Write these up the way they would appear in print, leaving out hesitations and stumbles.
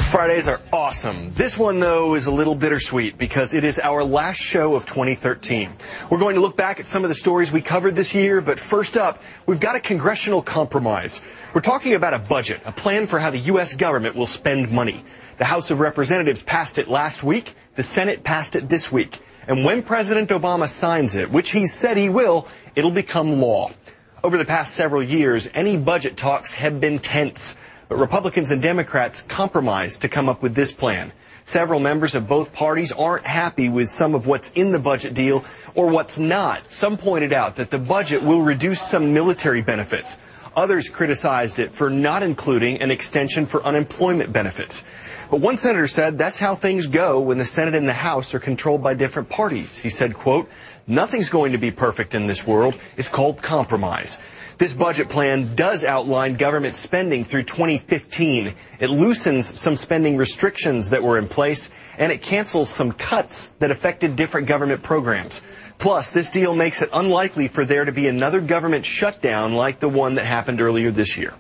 Fridays are awesome. This one, though, is a little bittersweet because it is our last show of 2013. We're going to look back at some of the stories we covered this year, but first up, we've got a congressional compromise. We're talking about a budget, a plan for how the U.S. government will spend money. The House of Representatives passed it last week. The Senate passed it this week. And when President Obama signs it, which he said he will, it'll become law. Over the past several years, any budget talks have been tense. But Republicans and Democrats compromised to come up with this plan. Several members of both parties aren't happy with some of what's in the budget deal or what's not. Some pointed out that the budget will reduce some military benefits. Others criticized it for not including an extension for unemployment benefits. But one senator said that's how things go when the Senate and the House are controlled by different parties. He said, quote, "Nothing's going to be perfect in this world. It's called compromise." This budget plan does outline government spending through 2015. It loosens some spending restrictions that were in place, and it cancels some cuts that affected different government programs. Plus, this deal makes it unlikely for there to be another government shutdown like the one that happened earlier this year.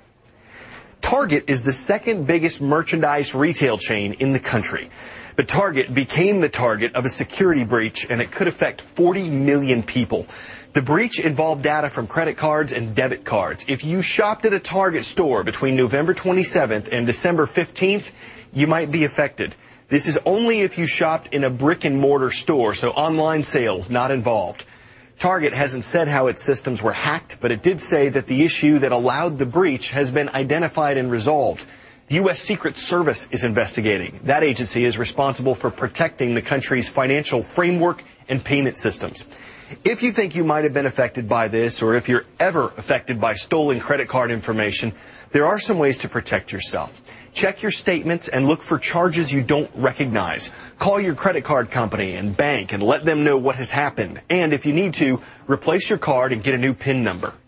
Target is the second biggest merchandise retail chain in the country. But Target became the target of a security breach, and it could affect 40 million people. The breach involved data from credit cards and debit cards. If you shopped at a Target store between November 27th and December 15th, you might be affected. This is only if you shopped in a brick-and-mortar store, so online sales not involved. Target hasn't said how its systems were hacked, but it did say that the issue that allowed the breach has been identified and resolved. The U.S. Secret Service is investigating. That agency is responsible for protecting the country's financial framework and payment systems. If you think you might have been affected by this, or if you're ever affected by stolen credit card information, there are some ways to protect yourself. Check your statements and look for charges you don't recognize. Call your credit card company and bank and let them know what has happened. And if you need to, replace your card and get a new PIN number.